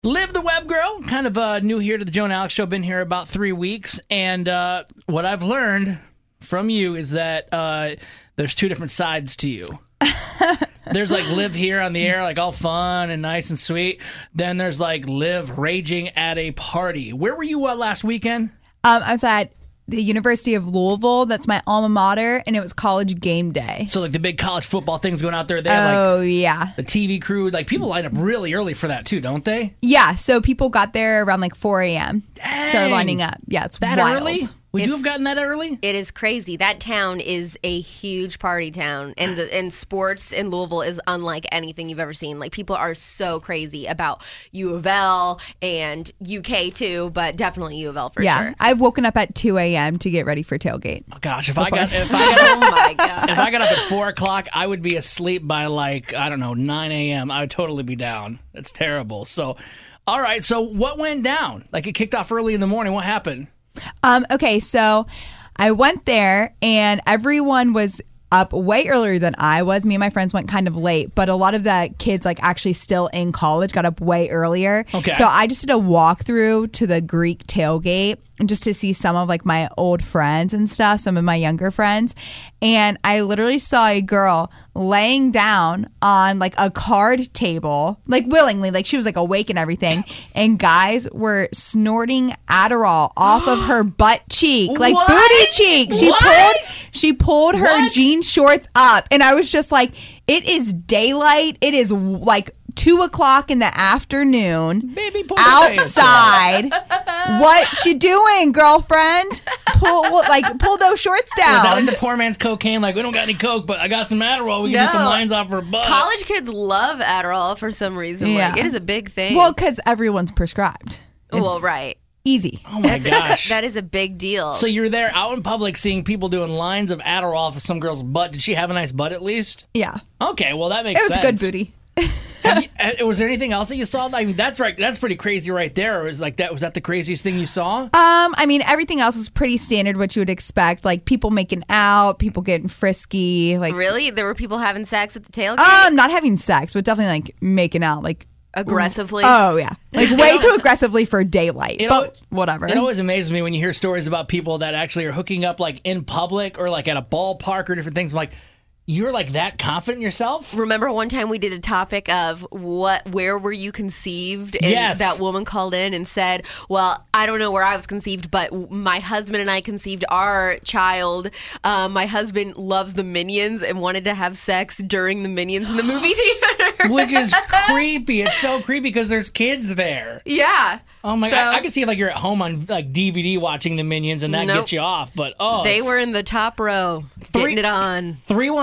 Liv the Web Girl, kind of new here to the Joe and Alex Show, been here about 3 weeks, and what I've learned from you is that there's two different sides to you. There's like Liv here on the air, like all fun and nice and sweet. Then there's like Liv raging at a party. Where were you last weekend? I was at the University of Louisville. That's my alma mater, and it was college game day. So like the big college football things going out there. They have like yeah. the TV crew. Like people line up really early for that too, don't they? Yeah, so people got there around like 4 a.m. Dang. Started lining up. Yeah, it's that wild. early? Would you have gotten that early? It is crazy. That town is a huge party town, and sports in Louisville is unlike anything you've ever seen. Like, people are so crazy about U of L and UK too, but definitely U of L for sure. I've woken up at 2 a.m. to get ready for tailgate. Oh, gosh, if I got oh my God. if I got up at 4 o'clock, I would be asleep by like, I don't know, 9 a.m. I would totally be down. It's terrible. So, all right. So what went down? Like it kicked off early in the morning. What happened? Okay, so I went there and everyone was up way earlier than I was. Me and my friends went kind of late, but a lot of the kids like actually still in college got up way earlier. Okay. So I just did a walkthrough to the Greek tailgate just to see some of like my old friends and stuff, some of my younger friends. And I literally saw a girl laying down on like a card table, like willingly, like she was like awake and everything. And guys were snorting Adderall off of her butt cheek, like What? booty cheek. She pulled her What? jean shorts up. And I was just like, it is daylight. It is like 2 o'clock in the afternoon. Baby, pull the pants up. outside. What you doing, girlfriend? Pull those shorts Was that down. like the poor man's cocaine? Like, we don't got any coke, but I got some Adderall. We can do some No. lines off her butt. College kids love Adderall for some reason. Yeah. Like, it is a big thing. Well, because everyone's prescribed. Well, It's right. Easy. Oh my gosh. That is a big deal. So you're there out in public seeing people doing lines of Adderall off of some girl's butt. Did she have a nice butt at least? Yeah. Okay, well that makes It was sense. good booty. Was there anything else that you saw? I mean, that's right. That's pretty crazy right there. Was that the craziest thing you saw? I mean, everything else is pretty standard, what you would expect. Like people making out, people getting frisky. Like, Really? There were people having sex at the tailgate? not having sex, but definitely like making out. Like, Aggressively? oh yeah, like way too aggressively for daylight. It But al- whatever. It always amazes me when you hear stories about people that actually are hooking up like in public or like at a ballpark or different things. I'm like, you're like that confident in yourself? Remember one time we did a topic of where were you conceived? And Yes. that woman called in and said, well, I don't know where I was conceived, but my husband and I conceived our child. My husband loves the Minions and wanted to have sex during the Minions in the movie theater. Which is creepy. It's so creepy because there's kids there. Yeah. Oh my So- god! I can see like you're at home on like DVD watching the Minions and that Nope. gets you off. But They it's were in the top row getting it on.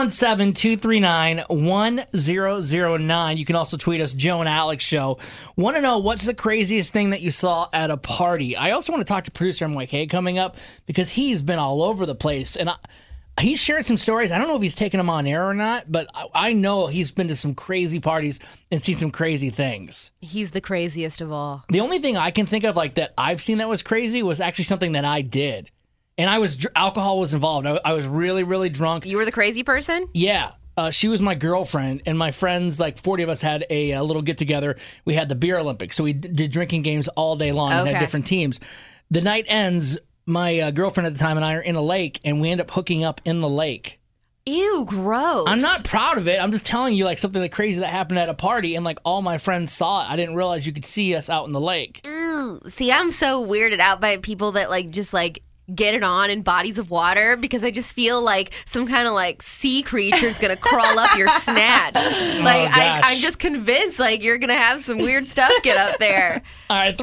317-239-1009. You can also tweet us, Joe and Alex Show. Want to know what's the craziest thing that you saw at a party? I also want to talk to producer MYK coming up because he's been all over the place and he's shared some stories. I don't know if he's taken them on air or not, but I know he's been to some crazy parties and seen some crazy things. He's the craziest of all. The only thing I can think of like that I've seen that was crazy was actually something that I did. And alcohol was involved. I was really, really drunk. You were the crazy person? Yeah. She was my girlfriend, and my friends, like 40 of us, had a little get-together. We had the beer Olympics, so we did drinking games all day long and had Okay. different teams. The night ends, my girlfriend at the time and I are in a lake, and we end up hooking up in the lake. Ew, gross. I'm not proud of it. I'm just telling you, like, something like crazy that happened at a party, and, like, all my friends saw it. I didn't realize you could see us out in the lake. Ew. See, I'm so weirded out by people that like just like get it on in bodies of water because I just feel like some kind of like sea creature's gonna crawl up your snatch. Like gosh. I'm just convinced like you're gonna have some weird stuff get up there. All right,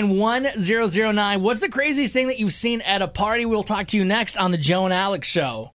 317-239-1009. What's the craziest thing that you've seen at a party? We'll talk to you next on the Joe and Alex Show.